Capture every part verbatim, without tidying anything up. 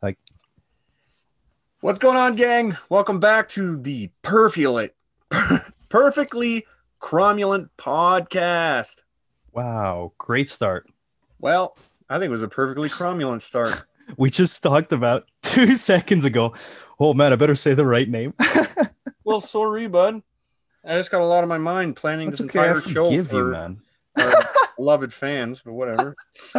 Like, What's going on, gang? Welcome back to the Perfulate, Perfectly Cromulent podcast. wow, great start. Well, I think it was a perfectly cromulent start. We just talked about two seconds ago. Oh man, I better say the right name. Well, sorry, bud. I just got a lot on my mind planning That's this okay. I entire show forgive you, for man. our beloved fans, but whatever.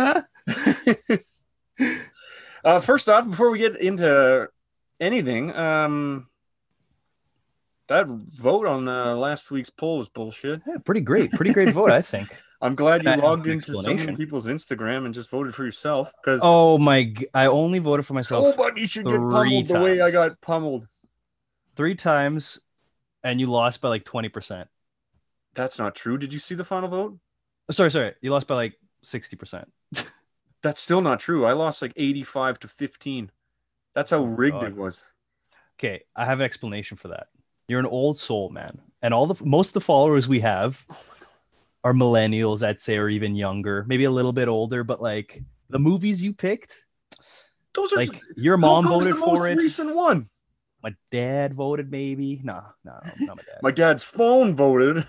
uh, first off, before we get into anything, um, that vote on uh, last week's poll was bullshit. Yeah, pretty great. Pretty great vote, I think. I'm glad And you I have logged an into so many explanation. people's Instagram and just voted for yourself because Oh my! g- I only voted for myself nobody should get three pummeled the way I times. got pummeled. Three times, and you lost by like twenty percent. That's not true. Did you see the final vote? Sorry, sorry. You lost by like sixty percent. That's still not true. I lost like eighty-five to fifteen. That's how Oh my rigged god. it was. Okay, I have an explanation for that. You're an old soul, man, and all the most of the followers we have are millennials, I'd say, or even younger, maybe a little bit older, but like the movies you picked, Those are like your how mom comes the voted most for it. recent one? My dad voted maybe. Nah, nah, not my dad. My dad's phone voted.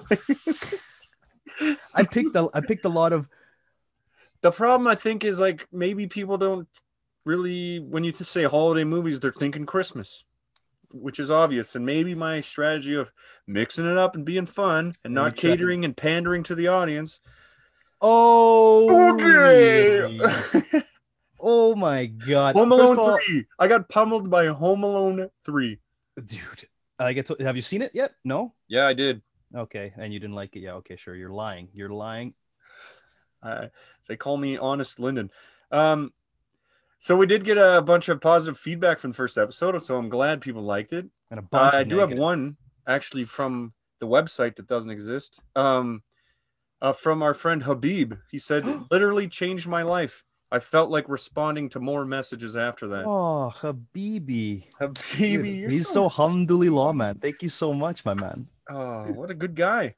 I picked a I picked a lot of The problem I think is like maybe people don't really when you say holiday movies, they're thinking Christmas, which is obvious. And maybe my strategy of mixing it up and being fun and you not tried. catering and pandering to the audience. Oh Okay. really? Oh my god. Home First of Alone all, three. I got pummeled by Home Alone three. dude, I get to have you seen it yet? No? Yeah, I did. Okay, and you didn't like it. Yeah, okay, sure. You're lying. You're lying. Uh, they call me Honest Lyndon. Um, so we did get a bunch of positive feedback from the first episode, so I'm glad people liked it. And a Uh, bunch I of do have negative. one actually from the website that doesn't exist. Um, uh, from our friend Habib. He said, it literally changed my life. I felt like responding to more messages after that. Oh, Habibi. Habibi, Dude, you're he's so so sweet. alhamdulillah, man. Thank you so much, my man. Oh, what a good guy.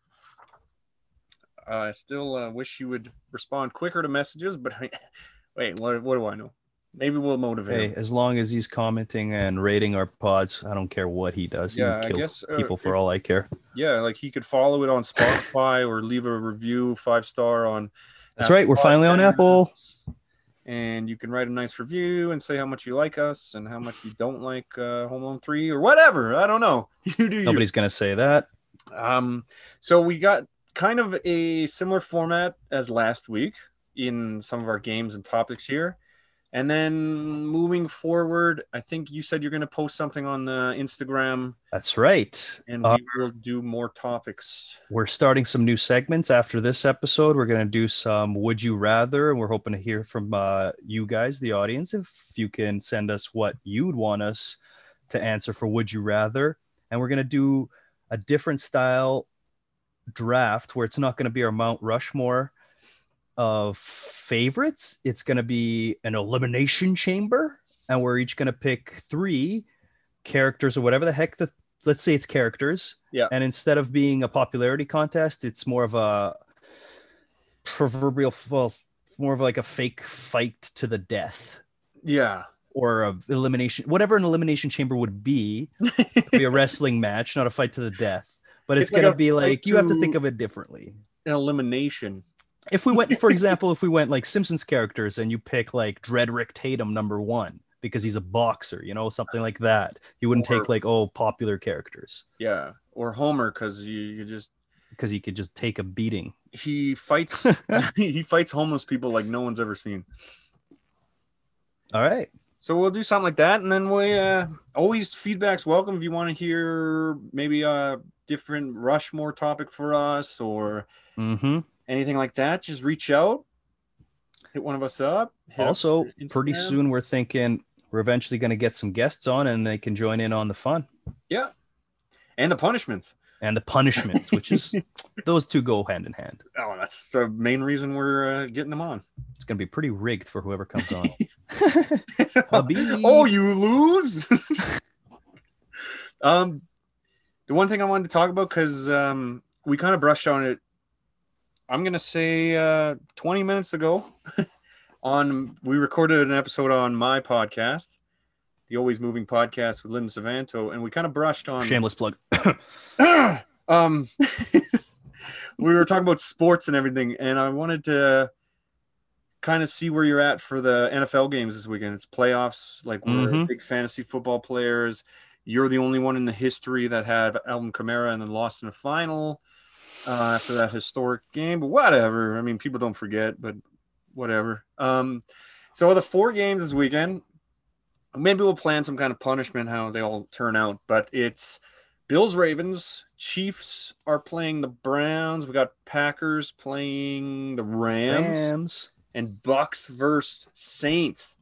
Uh, I still uh, wish you would respond quicker to messages, but I, wait, what, what do I know? Maybe we'll motivate Hey, him. as long as he's commenting and rating our pods, I don't care what he does. He can Yeah, I kill guess. Uh, people for if, all I care. yeah, like he could follow it on Spotify or leave a review, five star on That's Apple right. We're finally on Apple. Podcasts. And you can write a nice review and say how much you like us and how much you don't like uh, Home Alone three or whatever. I don't know. You do you. Nobody's going to say that. Um, so we got kind of a similar format as last week in some of our games and topics here. And then moving forward, I think you said you're going to post something on the Instagram. That's right. And Uh, we will do more topics. we're starting some new segments after this episode. We're going to do some Would You Rather, and we're hoping to hear from uh, you guys, the audience, if you can send us what you'd want us to answer for Would You Rather. And we're going to do a different style draft where it's not going to be our Mount Rushmore of favorites. It's going to be an elimination chamber, and we're each going to pick three characters or whatever the heck the let's say it's characters. Yeah. And instead of being a popularity contest, it's more of a proverbial, well, more of like a fake fight to the death. Yeah. Or a elimination, whatever an elimination chamber would be. It'd be a wrestling match, not a fight to the death. But it's, it's gonna like be like you have to think of it differently. An elimination. If we went, for example, if we went like Simpsons characters and you pick like Dredrick Tatum number one because he's a boxer, you know, something like that. You wouldn't or, take like, oh, popular characters. Yeah. Or Homer because you, you just because he could just take a beating. He fights he fights homeless people like no one's ever seen. All right. So we'll do something like that, and then we uh, always feedback's welcome if you want to hear maybe a different Rushmore topic for us or mm-hmm. anything like that. Just reach out, hit one of us up. Also, up pretty soon we're thinking we're eventually going to get some guests on, and they can join in on the fun. Yeah, and the punishments. And the punishments, which is those two go hand in hand. Oh, that's the main reason we're uh, getting them on. It's going to be pretty rigged for whoever comes on. Oh, you lose. um, the one thing I wanted to talk about, because um, we kind of brushed on it, I'm going to say uh, twenty minutes ago on we recorded an episode on my podcast, the Always Moving Podcast with Lyndon Savanto, and we kind of brushed on Shameless plug. um we were talking about sports and everything, and I wanted to kind of see where you're at for the N F L games this weekend. It's playoffs. Like, we're Mhm. big fantasy football players. You're the only one in the history that had Alvin Kamara and then lost in the final uh, after that historic game. But whatever. I mean, people don't forget, but whatever. Um, so the four games this weekend, maybe we'll plan some kind of punishment, how they all turn out. But it's Bills, Ravens, Chiefs are playing the Browns. We got Packers playing the Rams. Rams. And Bucks versus Saints.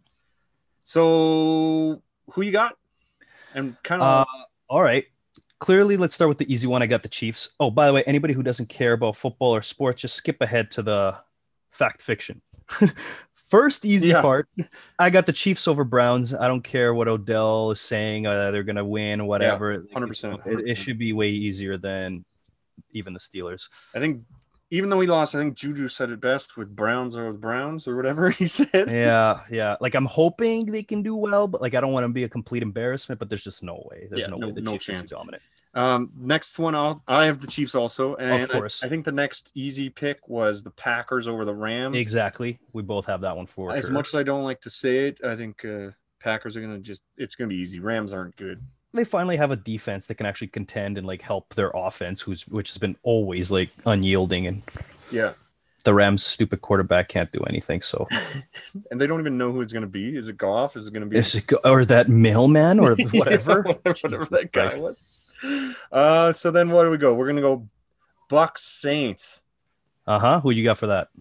So who you got? And kind of uh, all right. Clearly, let's start with the easy one. I got the Chiefs. Oh, by the way, anybody who doesn't care about football or sports, just skip ahead to the fact fiction. First easy Yeah. part, I got the Chiefs over Browns. I don't care what Odell is saying. Uh, they're going to win or whatever. one hundred percent. It, it should be way easier than even the Steelers. I think even though he lost, I think Juju said it best with Browns or Browns or whatever he said. Yeah, yeah. Like, I'm hoping they can do well, but like I don't want to be a complete embarrassment. But there's just no way. There's Yeah, no, no- way the no Chiefs chance. are dominant. Um, next one, I'll, I have the Chiefs also. And Of course. I, I think the next easy pick was the Packers over the Rams. Exactly. We both have that one for As sure. much as I don't like to say it, I think uh, Packers are going to just, it's going to be easy. Rams aren't good. They finally have a defense that can actually contend and like help their offense, who's which has been always like unyielding, and Yeah. the Rams' stupid quarterback can't do anything. So And they don't even know who it's going to be. Is it Goff? Is it going to be is it, or that mailman or whatever? whatever that guy Christ. was. Uh, so then what do we go? We're going to go Bucks Saints. Uh huh. Who you got for that?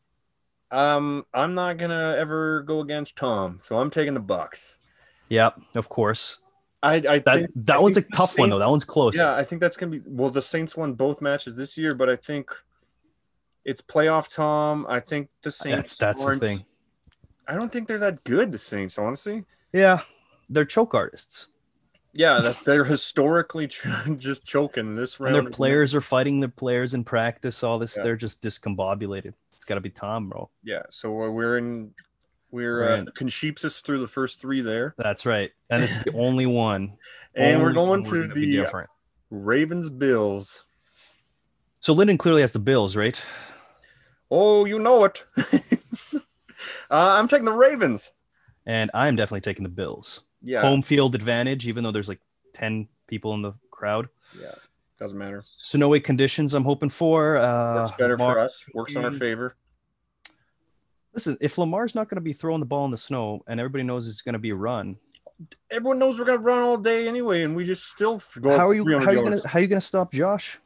Um, I'm not going to ever go against Tom, so I'm taking the Bucks. Yeah, of course. I, I That think, that I one's a think the tough one though. Saints- That one's close. Yeah, I think that's going to be, well, the Saints won both matches this year, but I think it's playoff Tom. I think the Saints that's that's the aren't- thing. I don't think they're that good, the Saints, honestly. Yeah, they're choke artists, Yeah, that they're historically ch- just choking this round. and their players are fighting their players in practice. All this, Yeah. they're just discombobulated. It's got to be Tom, bro. Yeah, so we're we're in we're, We're uh, in. Consheepsis through the first three there, That's right. And this is the only one. and we're Only going one to gonna be the different. Ravens Bills. So Lyndon clearly has the Bills, right? Oh, you know it. uh, I'm taking the Ravens. And I'm definitely taking the Bills. Yeah, Home field advantage, even though there's like ten people in the crowd. yeah, doesn't matter. Snowy conditions I'm hoping for. Uh, Works better Lamar- for us. Works in our favor. Listen, if Lamar's not going to be throwing the ball in the snow and everybody knows it's going to be a run, Everyone knows we're gonna run all day anyway, and we just still go. how are you three how hundred are you yards. going to how are you going to stop Josh?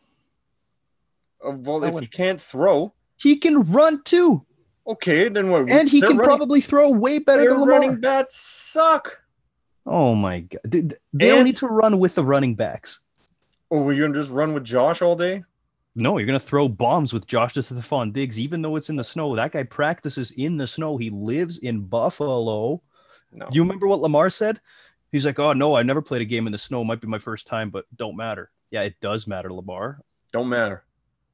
Uh, well, How if would- he can't throw, He can run too, okay, then what? and he Their can running- probably throw way better their than Lamar. running backs suck. Oh my god. They, they And- don't need to run with the running backs. Oh, we're gonna just run with Josh all day? No, you're going to throw bombs with Josh Stephon Diggs, even though it's in the snow. That guy practices in the snow. He lives in Buffalo. No. You remember what Lamar said? He's like, oh, no, I never played a game in the snow. Might be my first time, but don't matter. Yeah, it does matter, Lamar. Don't matter.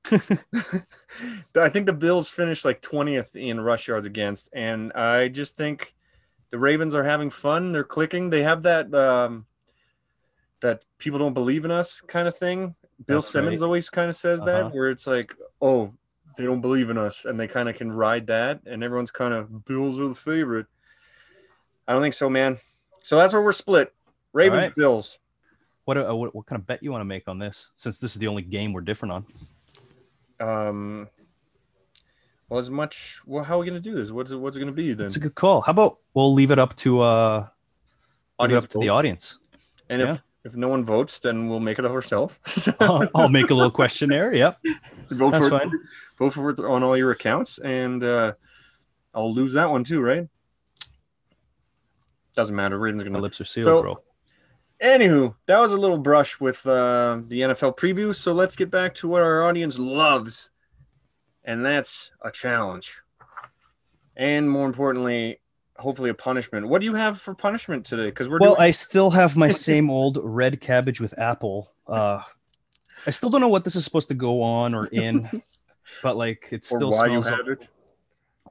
I think the Bills finished like twentieth in rush yards against, and I just think the Ravens are having fun. They're clicking. They have that um, that people don't believe in us kind of thing. Bill That's Simmons right. always kind of says Uh-huh. that, where it's like, oh, they don't believe in us, and they kind of can ride that, and everyone's kind of Bills are the favorite. I don't think so, man. So that's where we're split. Ravens, right. Bills. What, uh, what what kind of bet you want to make on this? Since this is the only game we're different on. Um, well, as much. Well, how are we gonna do this? What's it? What's it gonna be then? It's a good call. How about we'll leave it up to uh, leave it Audience up to the vote. audience. And yeah. if if no one votes, then we'll make it ourselves. I'll, I'll make a little questionnaire. Yep, vote that's for fine. it, vote for it on all your accounts, and uh, I'll lose that one too, right? Doesn't matter. Ravens My gonna. lips are sealed, So- bro. Anywho, that was a little brush with uh, the N F L preview. So let's get back to what our audience loves, and that's a challenge, and more importantly, hopefully a punishment. What do you have for punishment today? Because we're Well, doing. I still have my same old red cabbage with apple. Uh, I still don't know what this is supposed to go on or in, but like it or still why you smells. have it.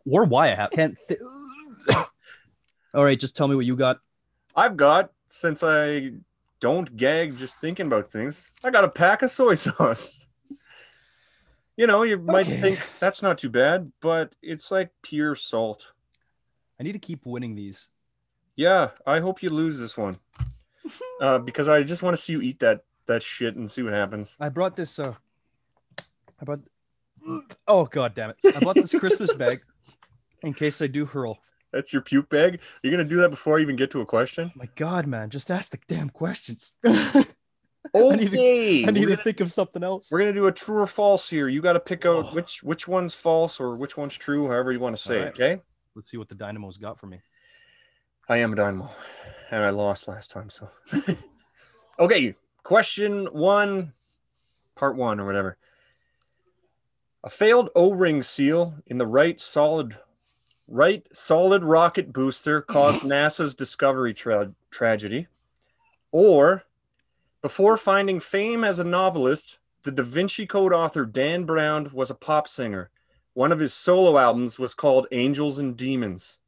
or why I have can't. Th- All right, just tell me what you got. I've got, since I don't gag just thinking about things, I got a pack of soy sauce. You know, you might Okay. think that's not too bad, but it's like pure salt. I need to keep winning these. Yeah, I hope you lose this one. Uh, because I just want to see you eat that that shit and see what happens. I brought this. Uh, I brought. Oh god damn it! I bought this Christmas bag in case I do hurl. That's your puke bag? You're gonna do that before I even get to a question? My god, man, just ask the damn questions. Okay, I need to, I need to gonna, think of something else. we're gonna do a true or false here. You got to pick out oh. which which one's false or which one's true, however you want to say. Right. Okay. Let's see what the Dynamo's got for me. I am a Dynamo, and I lost last time, so. Okay, question one, part one or whatever. A failed O-ring seal in the right solid, right solid rocket booster caused NASA's Discovery tra- tragedy, or before finding fame as a novelist, the Da Vinci Code author Dan Brown was a pop singer. One of his solo albums was called Angels and Demons.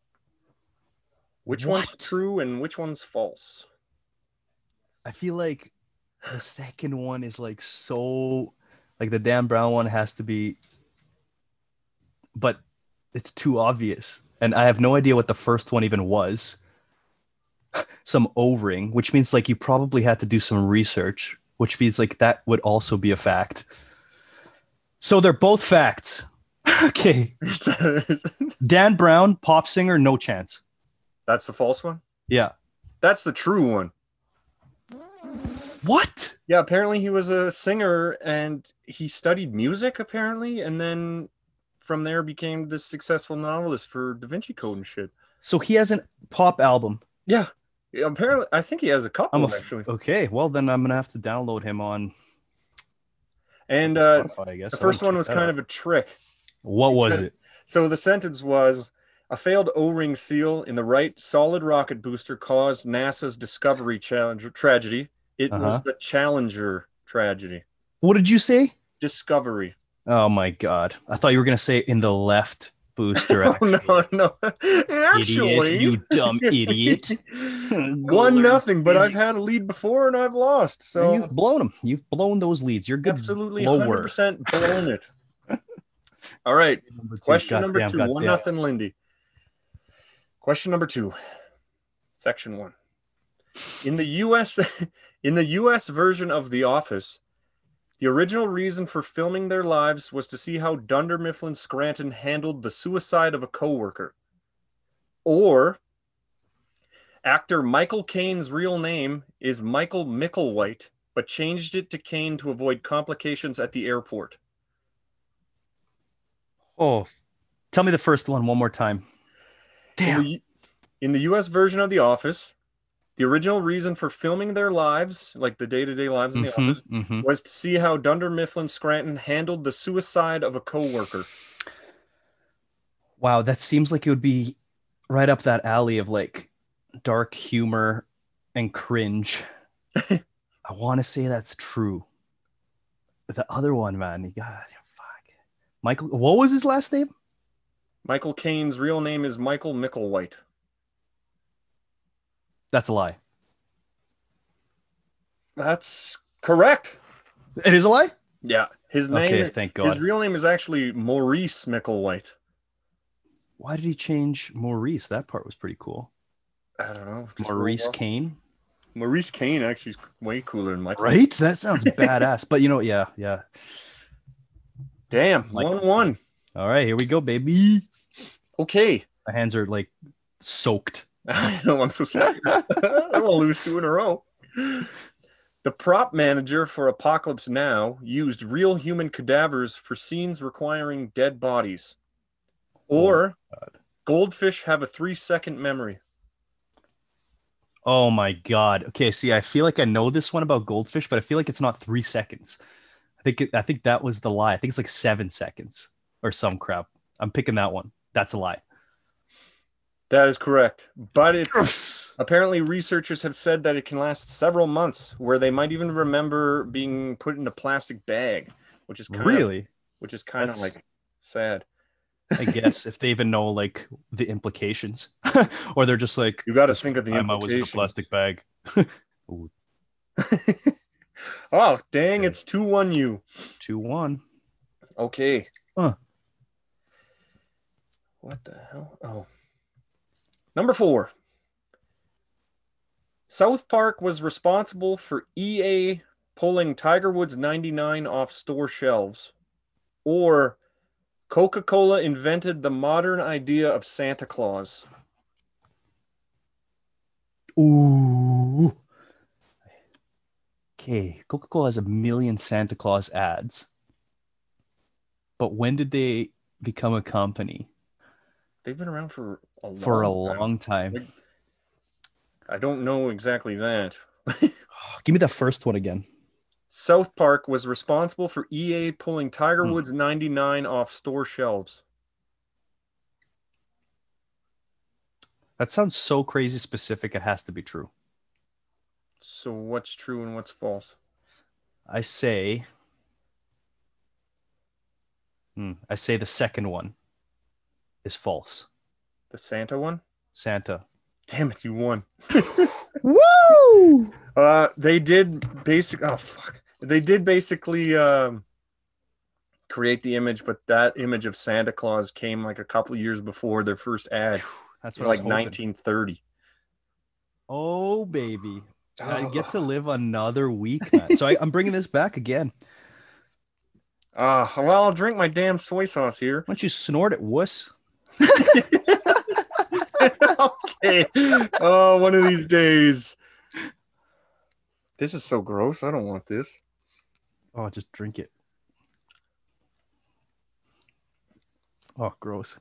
Which what? One's true and which one's false? I feel like the second one is like so, like the Dan Brown one has to be, but it's too obvious. And I have no idea what the first one even was. Some O-ring, which means like you probably had to do some research, which means like that would also be a fact. So they're both facts. Okay. Dan Brown, pop singer, no chance. That's the false one? Yeah. That's the true one. What? Yeah, apparently he was a singer and he studied music, apparently, and then from there became this successful novelist for Da Vinci Code and shit. So he has a pop album. Yeah. Apparently, I think he has a couple, I'm a, actually. Okay, well, then I'm going to have to download him on And uh, Spotify, I guess. The first one was kind out. of a trick. What was it? So the sentence was, a failed O-ring seal in the right solid rocket booster caused NASA's Discovery challenge tragedy. It uh-huh. was the Challenger tragedy. What did you say? Discovery. Oh, my God. I thought you were going to say in the left booster. Oh, no, no. Actually, idiot, you dumb idiot. One nothing, but I've had a lead before and I've lost. So and you've blown them. You've blown those leads. You're good. Absolutely, blower. one hundred percent blown it. All right. Number Question God number damn, two. God one damn. Nothing, Lindy. Question number two. Section one. In the U S, in the U S version of The Office, the original reason for filming their lives was to see how Dunder Mifflin Scranton handled the suicide of a coworker. Or actor Michael Caine's real name is Michael Micklewhite, but changed it to Caine to avoid complications at the airport. Oh, tell me the first one one more time. Damn. In the, in the U S version of The Office, the original reason for filming their lives, like the day-to-day lives in the mm-hmm, office, mm-hmm. was to see how Dunder Mifflin Scranton handled the suicide of a coworker. Wow, that seems like it would be right up that alley of like dark humor and cringe. I want to say that's true. But the other one, man, you got fuck. Michael, what was his last name? Michael Caine's real name is Michael Micklewhite. That's a lie. That's correct. It is a lie? Yeah. His name okay, is, thank God. His real name is actually Maurice Micklewhite. Why did he change Maurice? That part was pretty cool. I don't know. Maurice Caine? Maurice Caine actually is way cooler than Michael. Right? That sounds badass. But you know, yeah, yeah. Damn, Michael. one one. All right, here we go, baby. Okay. My hands are like soaked. I know, I'm so sorry. I don't want to lose two in a row. The prop manager for Apocalypse Now used real human cadavers for scenes requiring dead bodies. Or oh goldfish have a three-second memory. Oh my God. Okay, see, I feel like I know this one about goldfish, but I feel like it's not three seconds. I think it, I think that was the lie. I think it's like seven seconds or some crap. I'm picking that one. That's a lie. That is correct. But it's apparently researchers have said that it can last several months, where they might even remember being put in a plastic bag, which is kind really, of, which is kind That's... of like sad. I guess if they even know like the implications, or they're just like, You got to this think of the time I was in a implications. plastic bag. Ooh, Oh, dang, Okay. it's two one you. two one. Okay. Huh. What the hell? Oh. Number four. South Park was responsible for E A pulling Tiger Woods ninety-nine off store shelves. Or Coca-Cola invented the modern idea of Santa Claus. Ooh. Okay. Coca-Cola has a million Santa Claus ads. But when did they become a company? They've been around for a long For a time. long time. Like, I don't know exactly that. Give me the first one again. South Park was responsible for E A pulling Tiger Hmm. Woods ninety-nine off store shelves. That sounds so crazy specific, it has to be true. So what's true and what's false? I say, hmm, I say the second one is false. The Santa one? Santa. Damn it, you won. Woo! Uh, they did basic. Oh fuck! They did basically um, create the image, but that image of Santa Claus came like a couple years before their first ad, That's in what I was like hoping. nineteen thirty. Oh, baby. I get to Oh. live another week, man. So I, I'm bringing this back again. Ah, well, I'll drink my damn soy sauce here. Why don't you snort it, wuss? Okay. Oh, one of these days. This is so gross. I don't want this. Oh, just drink it. Oh, gross.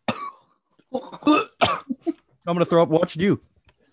I'm gonna throw up watching you.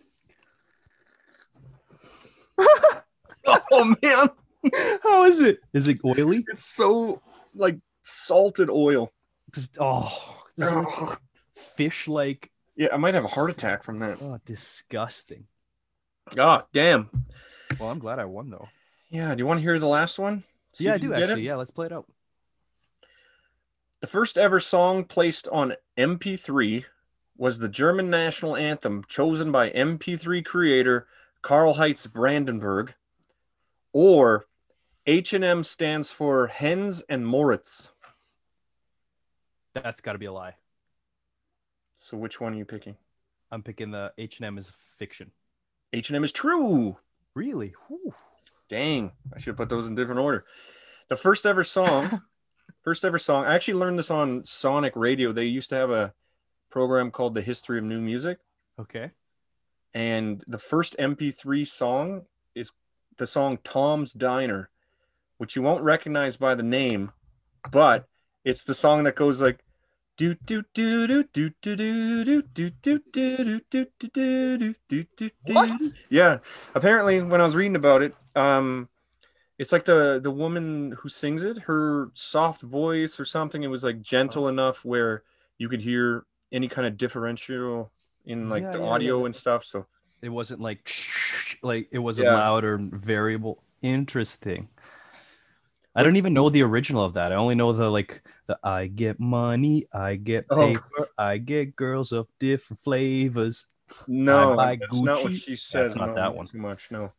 Oh man, How is it? Is it oily? it's so like salted oil. Just, oh, is it like fish like? Yeah, I might have a heart attack from that. Oh, disgusting. Oh, damn. Well, I'm glad I won though. Yeah, do you want to hear the last one? See Yeah, if I you do can get actually. it? Yeah, let's play it out. The first ever song placed on M P three was the German national anthem chosen by M P three creator Karl Heinz Brandenburg, or H and M stands for Hens and Moritz. That's got to be a lie. So which one are you picking? I'm picking the H and M is fiction. H and M is true. Really? Whew. Dang, I should put those in different order. The first ever song, first ever song. I actually learned this on Sonic Radio. They used to have a program called The History of New Music. Okay. And the first M P three song is the song Tom's Diner, which you won't recognize by the name, but it's the song that goes like do do do do do do do do do do do do do do do. What? Yeah, apparently when I was reading about it, um, it's like the the woman who sings it, her soft voice or something. It was like gentle enough where you could hear any kind of differential in like Yeah, the yeah, yeah. audio That- and stuff. So It wasn't like like it wasn't yeah, loud or variable. Interesting. I don't even know the original of that. I only know the like the I get money, I get Oh. paper, I get girls of different flavors. no, I buy that's not what Gucci. she said. That's not no, that one. Too much, no.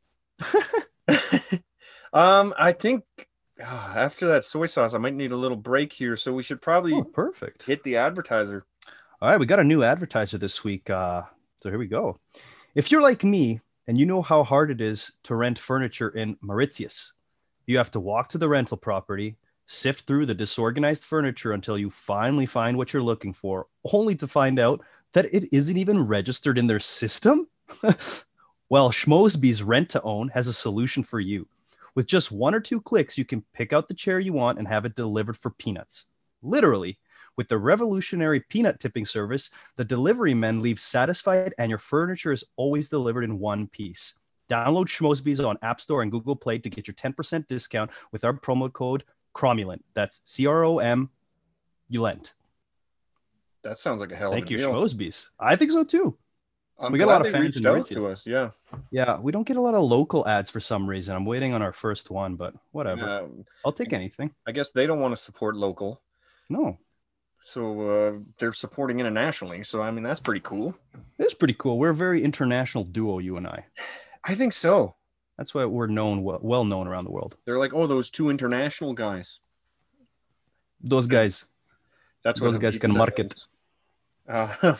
um, I think ah, after that soy sauce, I might need a little break here, so we should probably Oh, perfect. hit the advertiser. All right, we got a new advertiser this week. Uh, so here we go. If you're like me and you know how hard it is to rent furniture in Mauritius, you have to walk to the rental property, sift through the disorganized furniture until you finally find what you're looking for, only to find out that it isn't even registered in their system? Well, Schmosby's Rent to Own has a solution for you. With just one or two clicks, you can pick out the chair you want and have it delivered for peanuts. Literally. With the revolutionary peanut tipping service, the delivery men leave satisfied and your furniture is always delivered in one piece. Download Schmosby's on App Store and Google Play to get your ten percent discount with our promo code CROMULENT. That's C R O M U L E N T. That sounds like a hell Thank of a you, deal. Schmosby's. I think so too. I'm We got a glad lot of they fans reached in out Mauritius. to us. Yeah, Yeah, we don't get a lot of local ads for some reason. I'm waiting on our first one, but whatever. Um, I'll take anything. I guess they don't want to support local. No. So uh, they're supporting internationally. So, I mean, that's pretty cool. It's pretty cool. We're a very international duo, you and I. I think so. That's why we're known well, well known around the world. They're like, oh, those two international guys. Those guys. That's those what guys can market. Uh,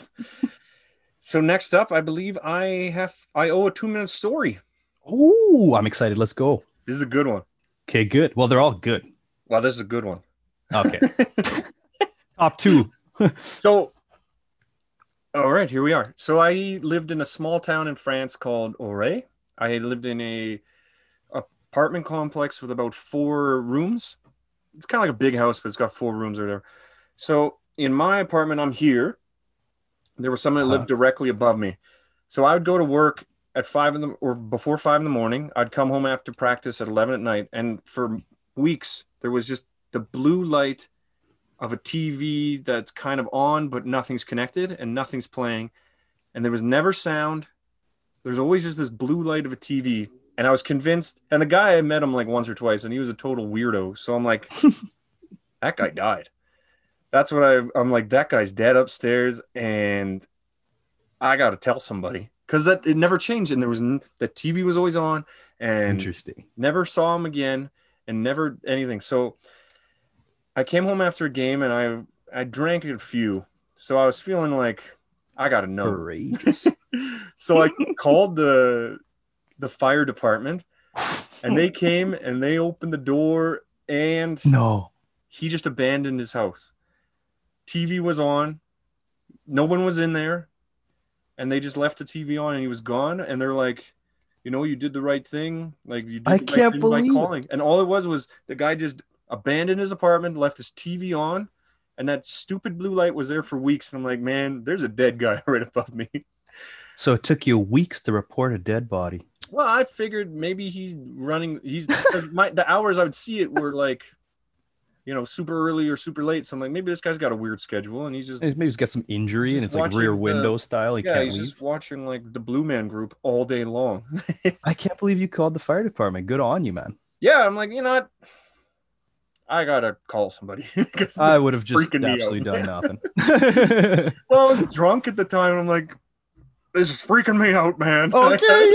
so next up, I believe I have I owe a two minute story. Ooh, I'm excited. Let's go. This is a good one. Okay, good. Well, they're all good. Well, this is a good one. Okay. Top two. So, all right, here we are. So I lived in a small town in France called Auray. I lived in a apartment complex with about four rooms. It's kind of like a big house, but it's got four rooms or whatever. So in my apartment, I'm here. There was someone that lived uh-huh. directly above me. So I would go to work at five in the or before five in the morning. I'd come home after practice at eleven at night. And for weeks, there was just the blue light of a T V that's kind of on, but nothing's connected and nothing's playing. And there was never sound. There's always just this blue light of a T V. And I was convinced, and the guy, I met him like once or twice, and he was a total weirdo. So I'm like, that guy died. That's what I, I'm like, that guy's dead upstairs, and I got to tell somebody. Because that it never changed, and there was, the T V was always on, and interesting. Never saw him again, and never anything. So I came home after a game, and I I drank a few. So I was feeling like, I got to know. Courageous. So I called the the fire department, and they came and they opened the door, and no, he just abandoned his house. T V was on, no one was in there, and they just left the T V on, and he was gone. And they're like, you know, you did the right thing. Like you did I the right can't thing believe by calling. And all it was was the guy just abandoned his apartment, left his T V on, and that stupid blue light was there for weeks. And I'm like, man, there's a dead guy right above me. So it took you weeks to report a dead body. Well, I figured maybe he's running. He's my the hours I would see it were like, you know, super early or super late. So I'm like, maybe this guy's got a weird schedule, and he's just maybe he's got some injury, and it's like rear window the, style. He yeah, can't he's leave. Just watching like the Blue Man Group all day long. I can't believe you called the fire department. Good on you, man. Yeah, I'm like, you know what? I gotta call somebody. I would have just absolutely done nothing. Well, I was drunk at the time, and I'm like, this is freaking me out, man. Okay,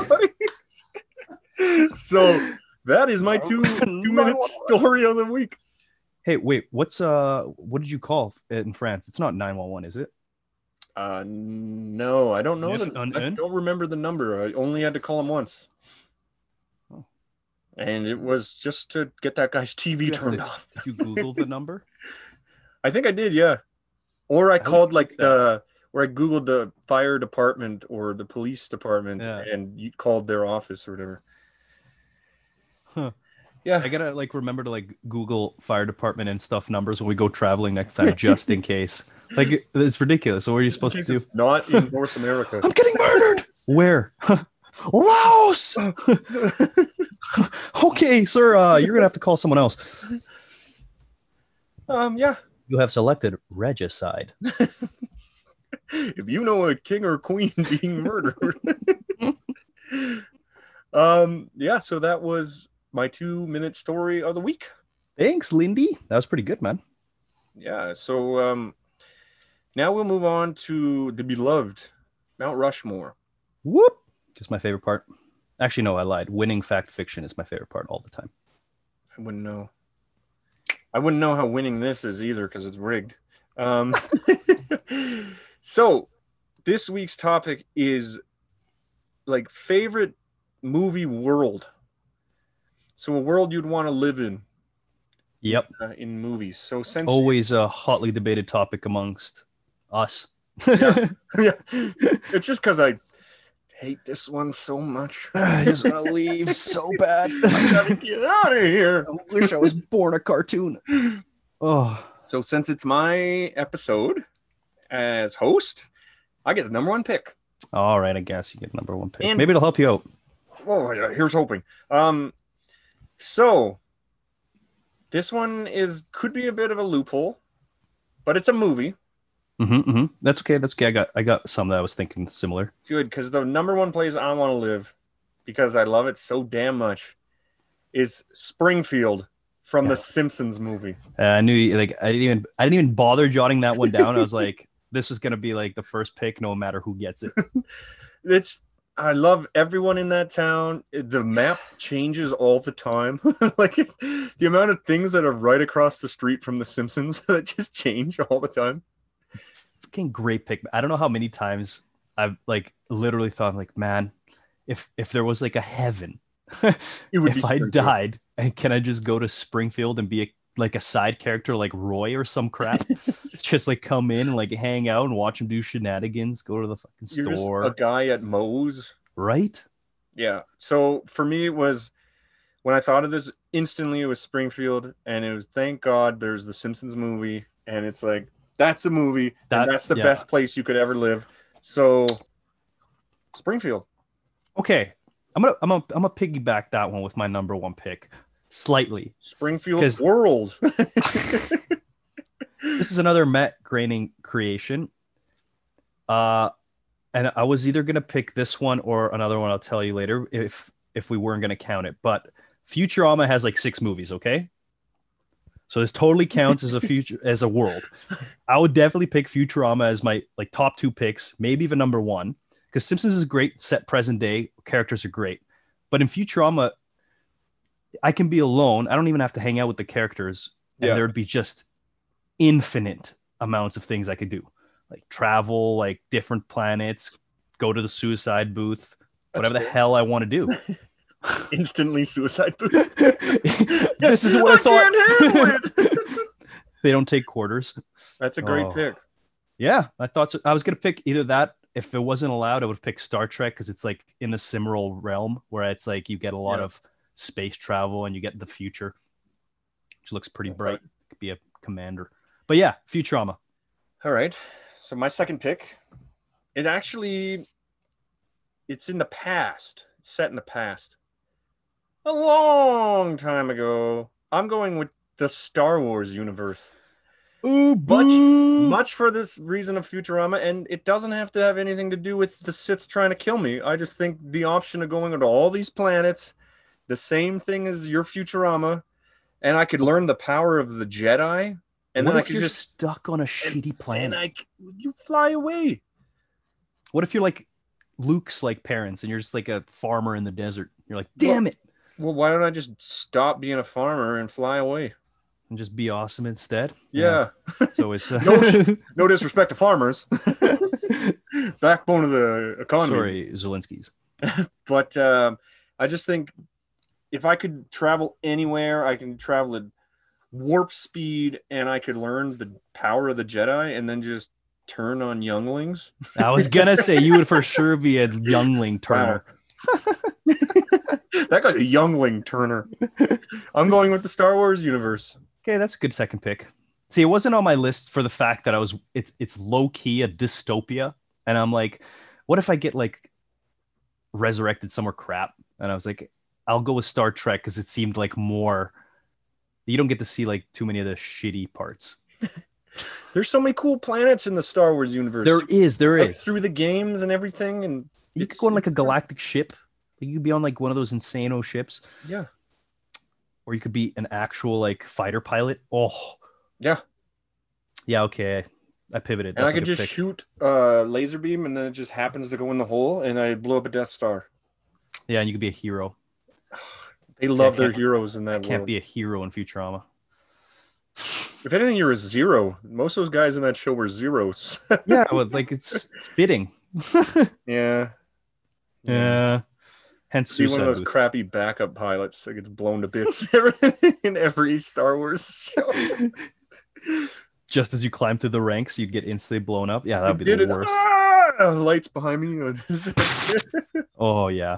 yeah. So that is my two two minute story of the week. Hey, wait, what's uh what did you call in France? It's not nine one one, is it? Uh no, I don't know. The, I don't remember the number. I only had to call him once. Oh. And it was just to get that guy's T V turned to, off. Did you Google the number? I think I did, yeah. Or I, I called like that. the where I Googled the fire department or the police department, yeah. And you called their office or whatever. Huh. Yeah. I gotta like remember to like Google fire department and stuff numbers when we go traveling next time, just in case. Like it's ridiculous. So what are you supposed to do? Not in North America. I'm getting murdered. Where? Laos. Okay, sir. Uh, you're gonna have to call someone else. Um. Yeah. You have selected regicide. If you know a king or queen being murdered. um. Yeah. So that was my two minute story of the week. Thanks, Lindy. That was pretty good, man. Yeah. So um, now we'll move on to the beloved Mount Rushmore. Whoop. Just my favorite part. Actually, no, I lied. Winning fact fiction is my favorite part all the time. I wouldn't know. I wouldn't know how winning this is either because it's rigged. Um, so this week's topic is like favorite movie world. So a world you'd want to live in. Yep. Uh, in movies. So since always a hotly debated topic amongst us. Yeah. Yeah. It's just because I hate this one so much. I just want to leave so bad. I gotta get out of here. I wish I was born a cartoon. Oh. So since it's my episode as host, I get the number one pick. All right, I guess you get number one pick. And, maybe it'll help you out. Oh, yeah, here's hoping. Um, so this one is could be a bit of a loophole, but it's a movie. Mm-hmm, mm-hmm. That's okay. That's okay. I got I got some that I was thinking similar. Good, because the number one place I want to live, because I love it so damn much, is Springfield, from the Simpsons movie. Uh, I knew like I didn't even I didn't even bother jotting that one down. I was like, this is gonna be like the first pick, no matter who gets it. It's I love everyone in that town. The map changes all the time. Like the amount of things that are right across the street from the Simpsons that just change all the time. Fucking great pick. I don't know how many times I've like literally thought like, man, if if there was like a heaven, if I died, and can I just go to Springfield and be a, like a side character like Roy or some crap? Just like come in and like hang out and watch him do shenanigans, go to the fucking You're store. Just a guy at Moe's. Right? Yeah. So for me, it was when I thought of this instantly, it was Springfield, and it was thank God there's the Simpsons movie, and it's like that's a movie, that, and that's the yeah. best place you could ever live. So Springfield. Okay. I'm gonna I'm gonna I'm gonna piggyback that one with my number one pick slightly. Springfield World. This is another Matt Groening creation. Uh and I was either gonna pick this one or another one I'll tell you later if if we weren't gonna count it. But Futurama has like six movies, okay? So this totally counts as a future as a world. I would definitely pick Futurama as my like top two picks, maybe even number one. Because Simpsons is great, set present day, characters are great. But in Futurama, I can be alone. I don't even have to hang out with the characters. And yeah. there'd be just infinite amounts of things I could do. Like travel, like different planets, go to the suicide booth, That's whatever cool. the hell I want to do. Instantly suicide booth. This is what I, I thought. They don't take quarters. That's a great oh. pick. Yeah, I thought so. I was going to pick either that. If it wasn't allowed, I would pick Star Trek because it's like in the Cimarron realm where it's like you get a lot yeah. of space travel and you get the future, which looks pretty bright. Could be a commander. But yeah, Futurama. All right. So my second pick is actually, it's in the past. It's set in the past. A long time ago. I'm going with the Star Wars universe. Ooh, much, much for this reason of Futurama, and it doesn't have to have anything to do with the Sith trying to kill me. I just think the option of going to all these planets, the same thing as your Futurama, and I could learn the power of the Jedi, and what then if I could you're just stuck on a shitty and, planet. And I, you fly away. What if you're like Luke's like parents, and you're just like a farmer in the desert? You're like, damn well, it. Well, why don't I just stop being a farmer and fly away? And just be awesome instead. Yeah. yeah. So it's uh... no, no disrespect to farmers. Backbone of the economy. Sorry, Zelensky's. But um, I just think if I could travel anywhere, I can travel at warp speed, and I could learn the power of the Jedi, and then just turn on younglings. I was gonna say you would for sure be a youngling turner. Wow. That guy's a youngling turner. I'm going with the Star Wars universe. Okay, that's a good second pick. See, it wasn't on my list for the fact that I was it's it's low key a dystopia, and I'm like, what if I get like resurrected somewhere crap? And I was like, I'll go with Star Trek because it seemed like more. You don't get to see like too many of the shitty parts. There's so many cool planets in the Star Wars universe. There is, there like, is through the games and everything, and you could go on like a galactic ship. You could be on like one of those insano ships. Yeah. Or you could be an actual like fighter pilot. Oh, yeah, yeah. Okay, I pivoted. And That's I could just pick. shoot a laser beam, and then it just happens to go in the hole, and I blow up a Death Star. Yeah, and you could be a hero. They See, love their heroes in that. I can't world. be a hero in Futurama. If anything, you're a zero. Most of those guys in that show were zeros. Yeah, well, like it's fitting. yeah. Yeah. Hence, be one of those booth. crappy backup pilots that gets blown to bits in every Star Wars show. Just as you climb through the ranks, you'd get instantly blown up. Yeah, that would be the it. worst. Ah! Lights behind me. Oh yeah.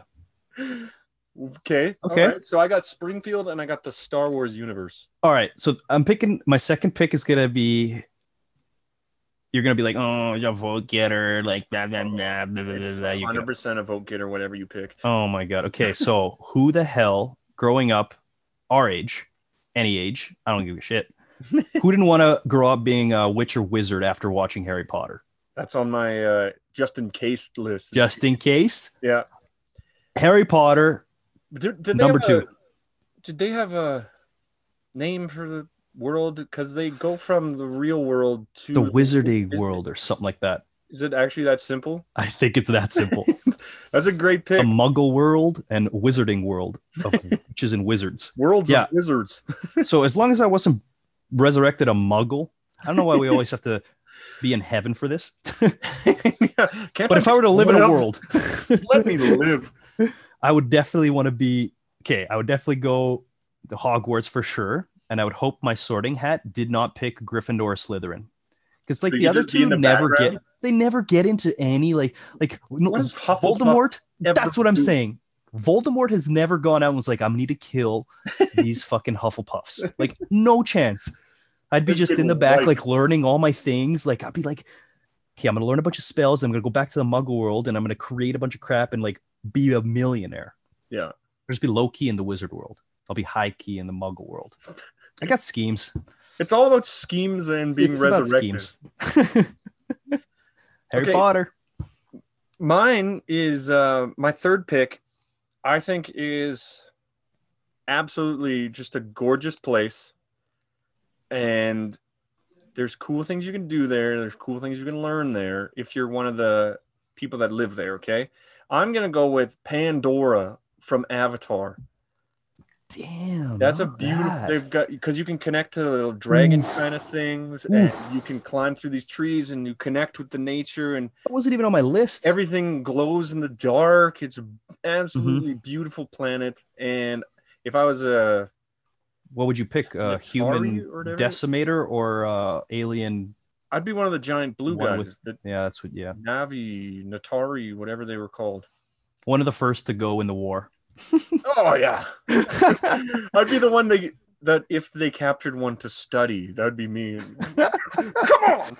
Okay. Okay. Right. So I got Springfield, and I got the Star Wars universe. All right. So I'm picking my second pick is gonna be. You're gonna be like, oh, you're a vote getter, like blah blah blah blah blah. It's one hundred percent a vote getter, whatever you pick. Oh my god. Okay, so who the hell, growing up, our age, any age, I don't give a shit. Who didn't want to grow up being a witch or wizard after watching Harry Potter? That's on my uh, just in case list. Just in case. Yeah. Harry Potter. Did, did number two. A, did they have a? name for the world? Because they go from the real world to The Wizarding is, World or something like that. Is it actually that simple? I think it's that simple. That's a great pick. A Muggle world and Wizarding world of witches and wizards. Worlds yeah. of wizards. So as long as I wasn't resurrected a Muggle, I don't know why we always have to be in heaven for this. yeah. But if I were to live, live in a world, let me live. I would definitely want to be okay. I would definitely go to Hogwarts for sure, and I would hope my Sorting Hat did not pick Gryffindor or Slytherin, because like so the other two the never background? get they never get into any like like what is Voldemort. That's what I'm do? saying. Voldemort has never gone out and was like, I'm gonna need to kill these fucking Hufflepuffs. Like, no chance. I'd be just in the back, like learning all my things. Like, I'd be like, okay, I'm gonna learn a bunch of spells. I'm gonna go back to the Muggle world, and I'm gonna create a bunch of crap and like be a millionaire. Yeah, I'll just be low key in the Wizard world. I'll be high key in the Muggle world. I got schemes. It's all about schemes and being it's resurrected. Harry okay. Potter. Mine is uh, my third pick. I think is absolutely just a gorgeous place. And there's cool things you can do there. There's cool things you can learn there if you're one of the people that live there, okay? I'm going to go with Pandora from Avatar. Damn. That's a beautiful, that. they've got, because you can connect to the little dragon Oof. kind of things, Oof. and you can climb through these trees and you connect with the nature. And that wasn't even on my list. Everything glows in the dark. It's an absolutely mm-hmm. beautiful planet. And if I was a, what would you pick? Uh, human or decimator or uh, alien? I'd be one of the giant blue guys. With, that, yeah, that's what. Yeah, Navi, Natari, whatever they were called. One of the first to go in the war. Oh yeah, I'd be the one that that if they captured one to study, that'd be me. Come on.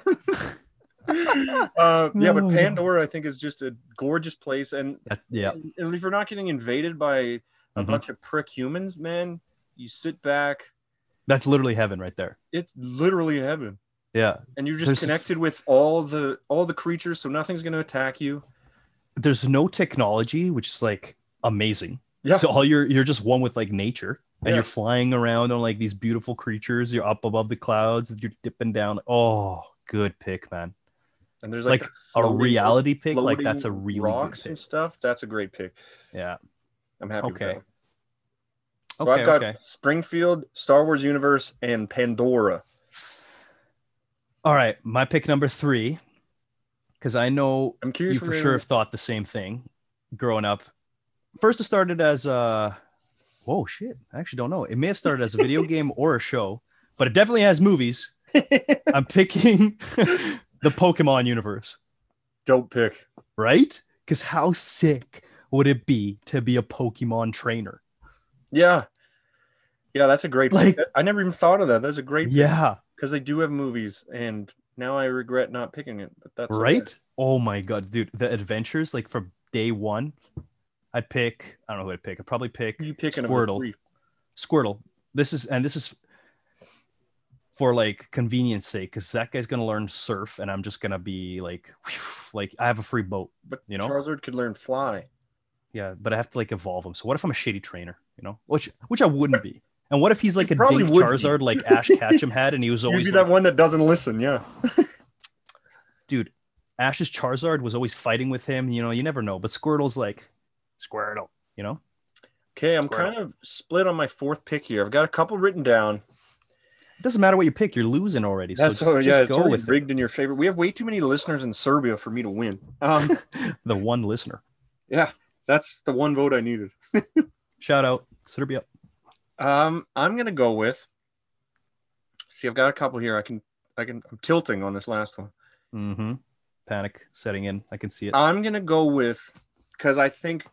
uh, yeah, but Pandora, I think, is just a gorgeous place, and yeah, and if you're not getting invaded by a mm-hmm. bunch of prick humans, man. You sit back. That's literally heaven right there. It's literally heaven. Yeah. And you're just there's, connected with all the all the creatures, so nothing's going to attack you. There's no technology, which is like amazing. Yeah. So all you're you're just one with like nature, and yeah. you're flying around on like these beautiful creatures. You're up above the clouds. You're dipping down. Oh, good pick, man. And there's like, like a reality pick. Like that's a really rocks good pick. and stuff. That's a great pick. Yeah. I'm happy okay. with that. So okay, I've got okay. Springfield, Star Wars Universe, and Pandora. All right, my pick number three, because I know I'm curious you for sure have thought the same thing growing up. First, it started as a... Whoa, shit. I actually don't know. It may have started as a video game or a show, but it definitely has movies. I'm picking the Pokemon universe. Dope pick. Right? Because how sick would it be to be a Pokemon trainer? Yeah. Yeah, that's a great like, pick. I never even thought of that. That's a great pick. Yeah. Because they do have movies, and now I regret not picking it. But that's right? Okay. Oh my god, dude. The adventures, like from day one, I'd pick, I don't know who I'd pick. I'd probably pick you picking Squirtle. Squirtle. This is, and this is for like convenience sake, because that guy's gonna learn surf, and I'm just gonna be like, whew, like I have a free boat. But you know, Charizard could learn fly. Yeah, but I have to like evolve him. So what if I'm a shitty trainer? You know, which which I wouldn't be. And what if he's like he a dink Charizard be. like Ash Ketchum had, and he was always You'd be like, that one that doesn't listen, yeah. Dude, Ash's Charizard was always fighting with him. You know, you never know. But Squirtle's like Squirtle. You know. Okay, I'm Squirtle. kind of split on my fourth pick here. I've got a couple written down. It doesn't matter what you pick; you're losing already. So That's just, so, yeah, just it's go with rigged it. in your favor. We have way too many listeners in Serbia for me to win. Um, the one listener. Yeah. That's the one vote I needed. Shout out Serbia. Um, I'm gonna go with. See, I've got a couple here. I can, I can. I'm tilting on this last one. Mm-hmm. Panic setting in. I can see it. I'm gonna go with because I think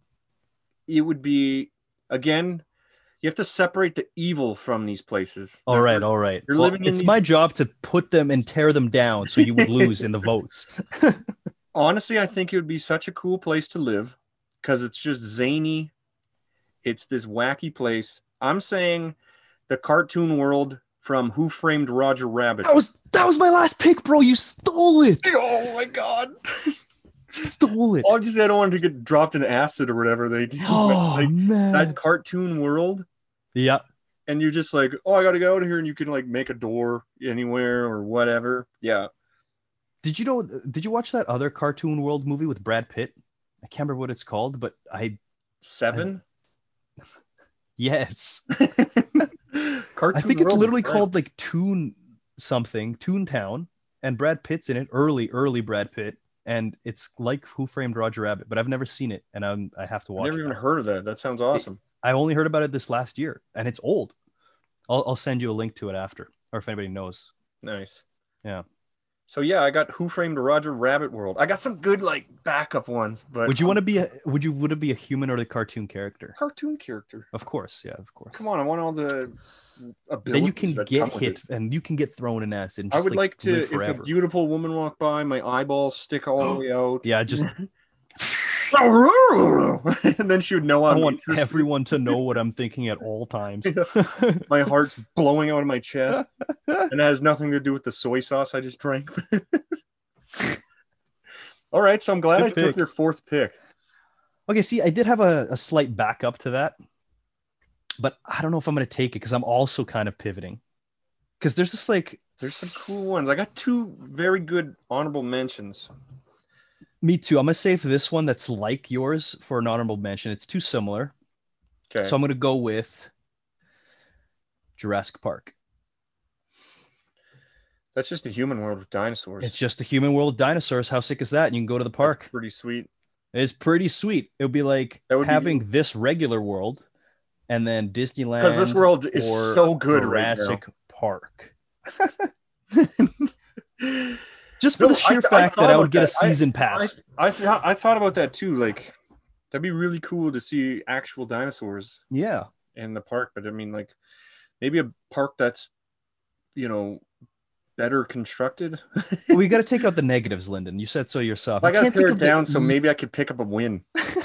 it would be again. You have to separate the evil from these places. All They're, right, all right. You're well, living it's in my these... job to put them and tear them down, so you would lose in the votes. Honestly, I think it would be such a cool place to live because it's just zany. It's this wacky place. I'm saying the cartoon world from Who Framed Roger Rabbit. That was that was my last pick, bro. You stole it. Oh my god. Stole it. Obviously, I don't want to get dropped in acid or whatever they do. Oh like, man. That cartoon world. Yeah. and you're just like, oh, I gotta get out of here, and you can like make a door anywhere or whatever. Yeah. Did you know? Did you watch that other Cartoon World movie with Brad Pitt? I can't remember what it's called, but I Seven. I, yes, Cartoon I think it's World, literally right? called like Toon something, Toontown, and Brad Pitt's in it. Early, early Brad Pitt, and it's like Who Framed Roger Rabbit, but I've never seen it, and I'm I have to I've watch never it even now. heard of that. That sounds It, awesome. I only heard about it this last year, and it's old. I'll I'll send you a link to it after, or if anybody knows. Nice. Yeah. So yeah, I got Who Framed Roger Rabbit World. I got some good like backup ones, but Would you um, want to be a would you would it be a human or the cartoon character? cartoon character. Of course, yeah, of course. Come on, I want all the abilities Then you can that get come with hit it. and you can get thrown in acid and I just would like, like to, live if a forever. beautiful woman walked by, my eyeballs stick all the way out. Yeah, just And then she would know I I'm want interested. everyone to know what I'm thinking at all times. My heart's blowing out of my chest, and it has nothing to do with the soy sauce I just drank. All right, so I'm glad Good I pick. took your fourth pick. Okay, see, I did have a, a slight backup to that, but I don't know if I'm going to take it because I'm also kind of pivoting. Because there's this like, There's some cool ones. I got two very good honorable mentions. me too. I'm going to save this one that's like yours for an honorable mention. It's too similar. Okay. So I'm going to go with Jurassic Park. That's just the human world with dinosaurs. It's just a human world with dinosaurs. How sick is that? And you can go to the park. That's pretty sweet. It's pretty sweet. It would be like That would be having good. this regular world and then Disneyland. Because this world is or so good Jurassic right Park. now. Just for No, the sheer I- I fact thought that I would about get a that. I- season I, pass. I, th- I thought about that too. Like, that'd be really cool to see actual dinosaurs Yeah. in the park. But I mean, like, maybe a park that's, you know, better constructed. But we got to take out the negatives, Lyndon. You said so yourself. I You got to can't pare think it of the down so e- maybe I could pick up a win.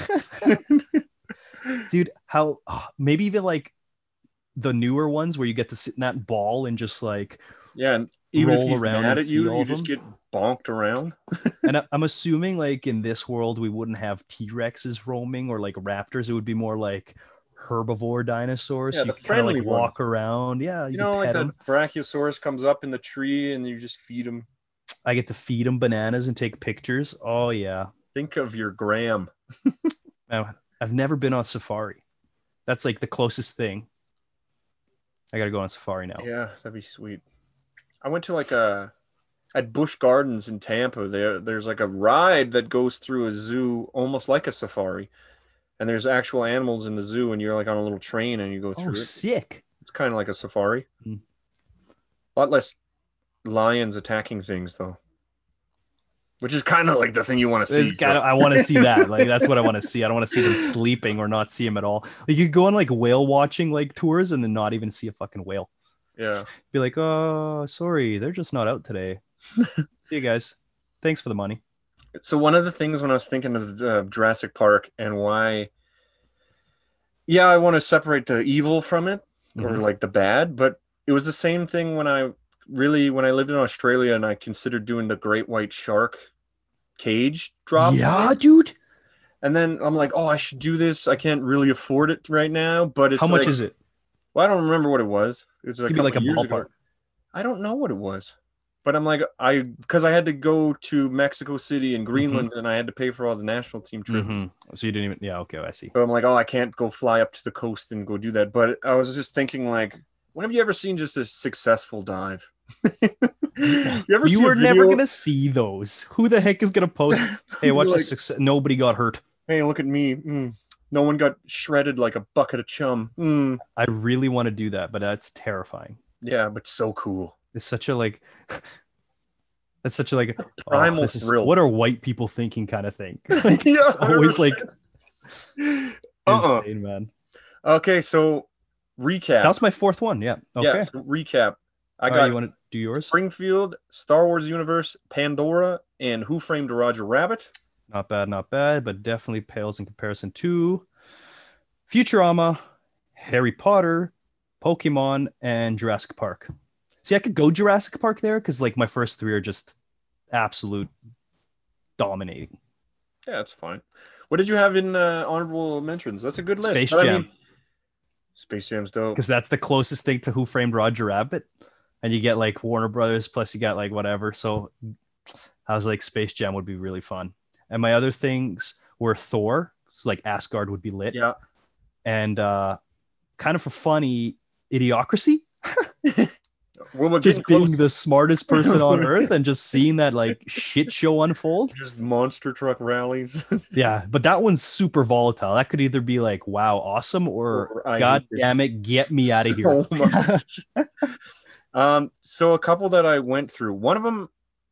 Dude, how oh, maybe even like the newer ones where you get to sit in that ball and just like Yeah, and even roll if he's around mad and at see you, all you of just them. get bonked around. And I, I'm assuming like in this world we wouldn't have T-Rexes roaming or like raptors. It would be more like herbivore dinosaurs. Yeah, So you the can kind of like friendly one. walk around. Yeah, you, You can know, like pet that them. Brachiosaurus comes up in the tree and you just feed him. I get to feed them bananas and take pictures. Oh yeah. Think of your gram. Now, I've never been on safari. That's like the closest thing. I gotta go on safari now. Yeah, that'd be sweet. I went to like a at Busch Gardens in Tampa. There, there's like a ride that goes through a zoo, almost like a safari, and there's actual animals in the zoo, and you're like on a little train and you go Oh, through it. sick. It's kind of like a safari. Mm. A lot less lions attacking things though, which is kind of like the thing you want to see. It's kind of, I want to see that. Like that's what I want to see. I don't want to see them sleeping or not see them at all. Like you could go on like whale watching like tours and then not even see a fucking whale. Yeah. Be like, oh, sorry, they're just not out today. See you guys. Thanks for the money. So one of the things when I was thinking of uh, Jurassic Park and why, yeah, I want to separate the evil from it or Mhm. like the bad, but it was the same thing when I really when I lived in Australia and I considered doing the great white shark cage drop. Yeah, dude. And then I'm like, oh, I should do this. I can't really afford it right now, but it's How much like, is it? well, I don't remember what it was. It was a Give me like couple a years ago. ballpark. I don't know what it was. But I'm like, I because I had to go to Mexico City and Greenland and I had to pay for all the national team trips. Mhm. So you didn't even. Yeah. Okay. I see. So I'm like, oh, I can't go fly up to the coast and go do that. But I was just thinking, like, when have you ever seen just a successful dive? you ever You see a were never video- gonna see those. Who the heck is gonna post? Hey, watch like, this success. Nobody got hurt. Hey, look at me. Mm. No one got shredded like a bucket of chum. Mm. I really want to do that, but that's terrifying. Yeah, but so cool. It's such a like. That's such a like. Primal Oh, this is thrill. what are white people thinking kind of thing. Like, Yeah, it's always like uh-uh. insane, man. Okay, so recap. That's my fourth one. Yeah. Okay. Yeah, so recap. I All right, got you want to do yours? Springfield, Star Wars Universe, Pandora, and Who Framed Roger Rabbit. Not bad, not bad, but definitely pales in comparison to Futurama, Harry Potter, Pokemon, and Jurassic Park. See, I could go Jurassic Park there because like my first three are just absolute dominating. Yeah, that's fine. What did you have in uh, honorable mentions? That's a good list. Space But I Jam. mean, Space Jam's dope. because that's the closest thing to Who Framed Roger Rabbit, and you get like Warner Brothers plus you got like whatever. So I was like, Space Jam would be really fun. And my other things were Thor, so like Asgard would be lit, Yeah. and uh, kind of for funny, Idiocracy. Well, we're Just getting being close. the smartest person on earth and just seeing that like shit show unfold. Just monster truck rallies. Yeah, but that one's super volatile. That could either be like, wow, awesome, or, Or, I God hate this damn it, get me out of here. so much. um, so a couple that I went through. One of them.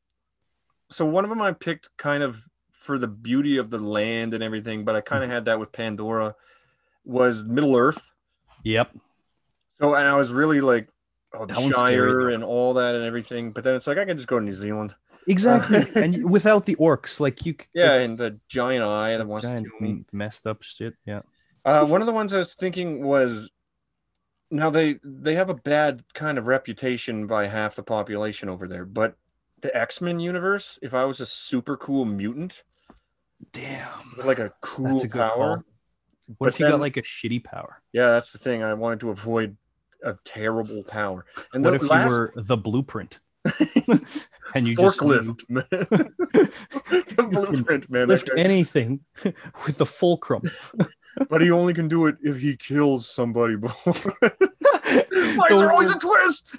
So one of them I picked kind of for the beauty of the land and everything, but I kind of had that with Pandora. Was Middle Earth. Yep. So and I was really like, oh, the That one's scary, Shire though. and all that and everything. But then it's like I can just go to New Zealand. Exactly. Uh, And without the orcs, like you Yeah, like, and the giant eye that wants giant to kill me. messed up shit. Yeah. Uh, one of the ones I was thinking was now they they have a bad kind of reputation by half the population over there, but the X-Men universe, if I was a super cool mutant Damn. with like a cool That's a good power. call. What But if you got then- like a shitty power? Yeah, that's the thing. I wanted to avoid a terrible power. And What the if last you were the blueprint? And you just forklift, man. The blueprint, man. that lift guy- anything with the fulcrum. But he only can do it if he kills somebody before. Why is there always a twist?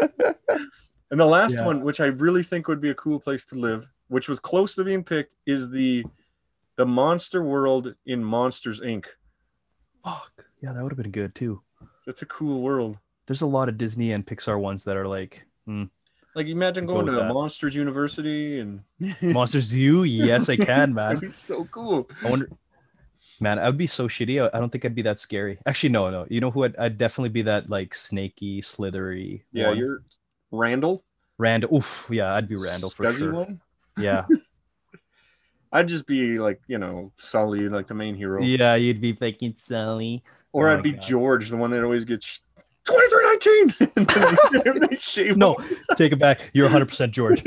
And the last Yeah. one, which I really think would be a cool place to live, which was close to being picked, is the the monster world in Monsters Incorporated. Fuck. Yeah, that would have been good too. That's a cool world. There's a lot of Disney and Pixar ones that are like hmm, Like imagine Go going with to a that. Monsters University and Monsters Zoo. Yes, I can, man. That'd be so cool. I wonder, man, I would be so shitty. I I don't think I'd be that scary. Actually, no, no. You know who I'd, I'd definitely be that like snaky, slithery. Yeah, one. you're Randall. Randall. Oof, yeah, I'd be Randall for Scuzzy sure. one. Yeah, I'd just be like, you know, Sully, like the main hero. yeah, you'd be fucking Sully. Or Oh I'd my be God. George, the one that always gets twenty-three nineteen. And then they, they shave No, him. take it back. You're one hundred percent George.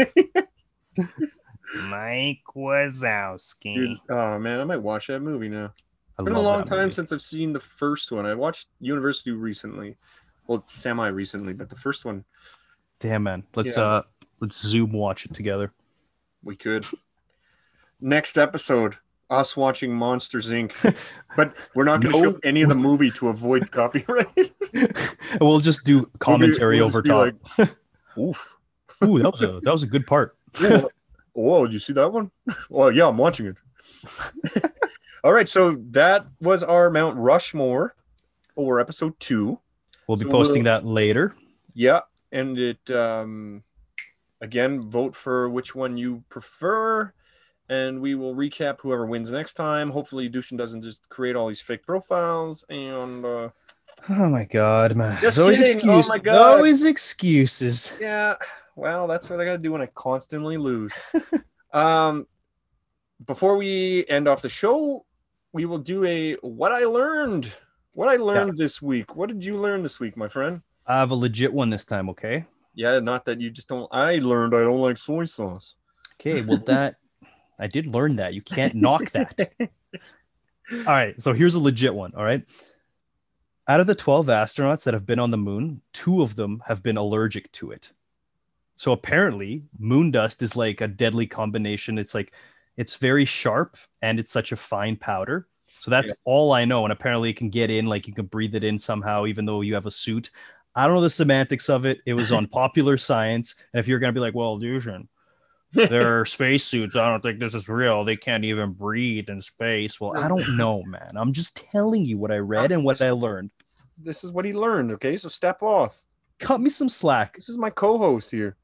Mike Wazowski. Dude, oh man, I might watch that movie now. I It's been a love long that time movie. since I've seen the first one. I watched University recently. Well, semi recently, but the first one Damn, man. Let's Yeah. uh, let's Zoom watch it together. we could. Next episode, us watching Monsters Incorporated. But we're not going to No. show any of the movie to avoid copyright. And we'll just do commentary we'll over just be top. Oof. Ooh, that was a that was a good part. Yeah. Whoa, did you see that one? Well, yeah, I'm watching it. All right, so that was our Mount Rushmore for episode two. We'll be So posting we'll- that later. Yeah, and it um again, vote for which one you prefer, and we will recap whoever wins next time. Hopefully, Dushin doesn't just create all these fake profiles and uh Oh my god, man. Just There's always kidding. Oh excuses. my God. Always excuses. yeah, well, that's what I gotta do when I constantly lose. um before we end off the show, we will do a what I learned. What I learned this week. What did you learn this week, my friend? I have a legit one this time, okay? Yeah, not that you just don't. I learned I don't like soy sauce. Okay, well that I did learn that. You can't knock that. All right, so here's a legit one, all right? Out of the twelve astronauts that have been on the moon, two of them have been allergic to it. So apparently, moon dust is like a deadly combination. It's like it's very sharp and it's such a fine powder. So that's Yeah. all I know. And apparently it can get in, like you can breathe it in somehow, even though you have a suit. I don't know the semantics of it. It was on Popular Science. And if you're going to be like, well, Dusan, they're spacesuits. I don't think this is real. They can't even breathe in space. Well, I don't know, man. I'm just telling you what I read and what I learned. This is what he learned. Okay, so step off. Cut me some slack. This is my co-host here.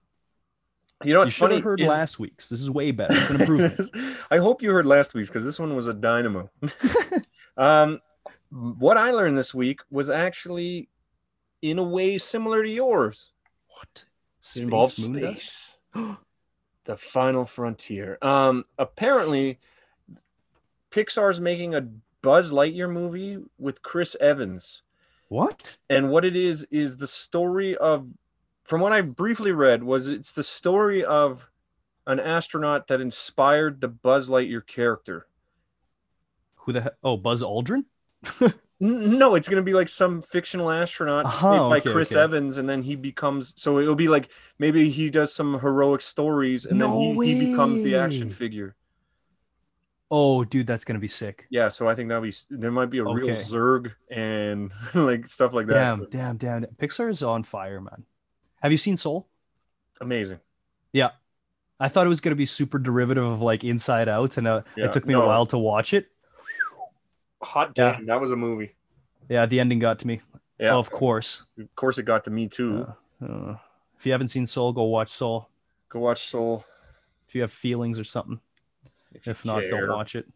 You know You what's should funny? have heard is- last week's. This is way better. It's an improvement. I hope you heard last week's because this one was a dynamo. um, what I learned this week was actually, in a way, similar to yours. What? It involves moon dust? space. The final frontier. Um, apparently, Pixar's making a Buzz Lightyear movie with Chris Evans. What? And what it is is the story of, from what I briefly read, was it's the story of an astronaut that inspired the Buzz Lightyear character. Who the hell? Oh, Buzz Aldrin? N- No, it's gonna be like some fictional astronaut played Uh-huh, by okay, Chris okay. Evans, and then he becomes. So it'll be like maybe he does some heroic stories, and then No he he becomes the action way. figure. Oh, dude, that's gonna be sick. Yeah, so I think that'll be. There might be a real Okay. Zurg and like stuff like that. Damn, So, damn, damn. Pixar is on fire, man. Have you seen Soul? amazing. Yeah. I thought it was gonna be super derivative of like Inside Out, and uh, it Yeah, took me a no, while to watch it. hot Yeah. damn, that was a movie. Yeah, the ending got to me. Yeah, Of course. of course it got to me too. Uh, uh, if you haven't seen Soul, go watch Soul. Go watch Soul If you have feelings or something. if you If not, don't care. watch it.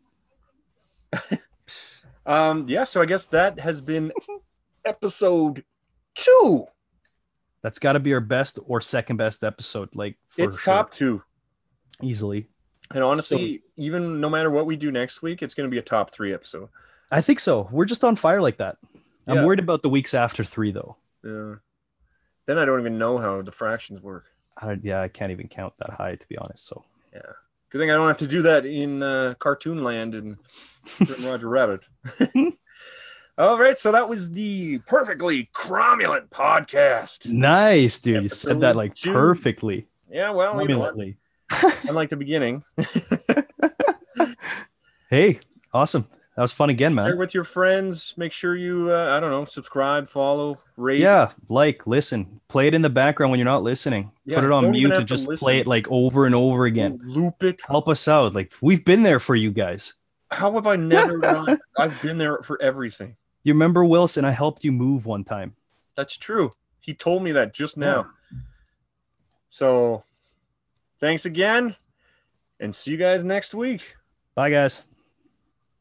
Um, yeah, so I guess that has been episode two. That's got to be our best or second best episode, like for It's sure, top two. easily. And honestly, even no matter what we do next week, it's going to be a top three episode. I think so. We're just on fire like that. I'm Yeah. worried about the weeks after three, though. Yeah. Then I don't even know how the fractions work. I don't, yeah, I can't even count that high, to be honest. So Yeah. Good thing I don't have to do that in uh, Cartoon Land and Roger Rabbit. All right. So that was the Perfectly Cromulent podcast. nice, dude. You said that like Episode two. perfectly. Yeah. Well, you know what? Prominently. Unlike the beginning. Hey, awesome. That was fun again, Share man. with your friends. Make sure you, uh, I don't know, subscribe, follow, rate. Yeah, like, listen, play it in the background when you're not listening. Yeah, Put it on don't even mute have and to just listen. play it like over and over again. Loop it. Help us out. Like, we've been there for you guys. How have I never done? I've been there for everything. You remember Wilson? I helped you move one time. That's true. He told me that just now. So thanks again, and see you guys next week. Bye, guys.